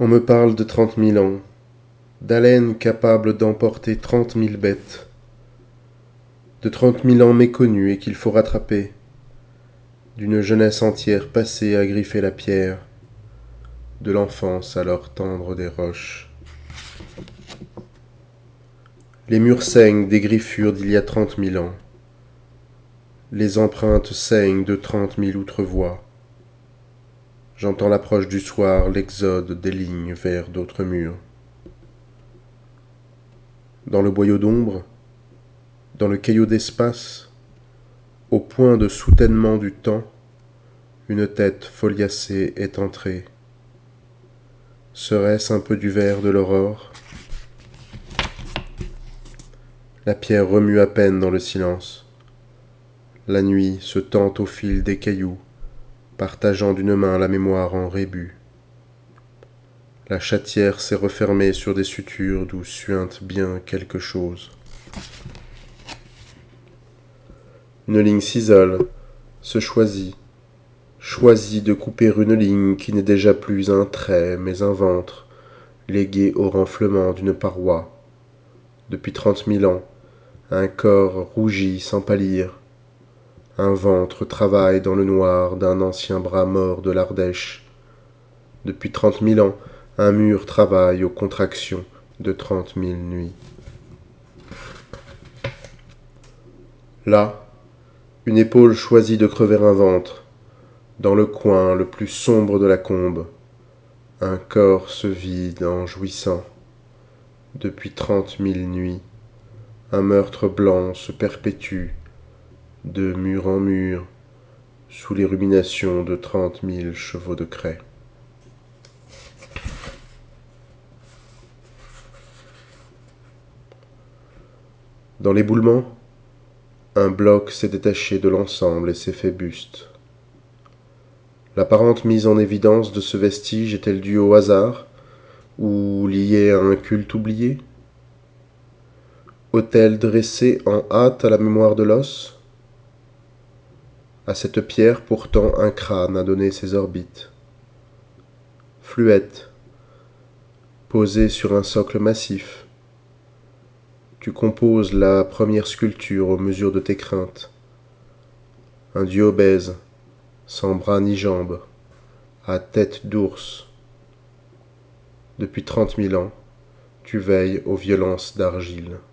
On me parle de 30 000 ans, d'haleine capable d'emporter 30 000 bêtes, de 30 000 ans méconnus et qu'il faut rattraper, d'une jeunesse entière passée à griffer la pierre, de l'enfance alors tendre des roches. Les murs saignent des griffures d'il y a 30 000 ans. Les empreintes saignent de 30 000 outrevoix. J'entends l'approche du soir, l'exode des lignes vers d'autres murs. Dans le boyau d'ombre, dans le caillot d'espace, au point de soutènement du temps, une tête foliacée est entrée. Serait-ce un peu du verre de l'aurore? La pierre remue à peine dans le silence. La nuit se tend au fil des cailloux, partageant d'une main la mémoire en rébus. La chatière s'est refermée sur des sutures d'où suinte bien quelque chose. Une ligne s'isole, se choisit de couper une ligne qui n'est déjà plus un trait, mais un ventre, légué au renflement d'une paroi. Depuis 30 000 ans, un corps rougit sans pâlir. Un ventre travaille dans le noir d'un ancien bras mort de l'Ardèche. Depuis 30 000 ans, un mur travaille aux contractions de 30 000 nuits. Là, une épaule choisit de crever un ventre. Dans le coin le plus sombre de la combe, un corps se vide en jouissant. Depuis 30 000 nuits, un meurtre blanc se perpétue, de mur en mur, sous les ruminations de 30 000 chevaux de craie. Dans l'éboulement, un bloc s'est détaché de l'ensemble et s'est fait buste. L'apparente mise en évidence de ce vestige est-elle due au hasard, ou liée à un culte oublié? Autel dressé en hâte à la mémoire de l'os? À cette pierre pourtant un crâne a donné ses orbites. Fluette, posée sur un socle massif, tu composes la première sculpture aux mesures de tes craintes. Un dieu obèse, sans bras ni jambes, à tête d'ours. Depuis 30 000 ans, tu veilles aux violences d'argile.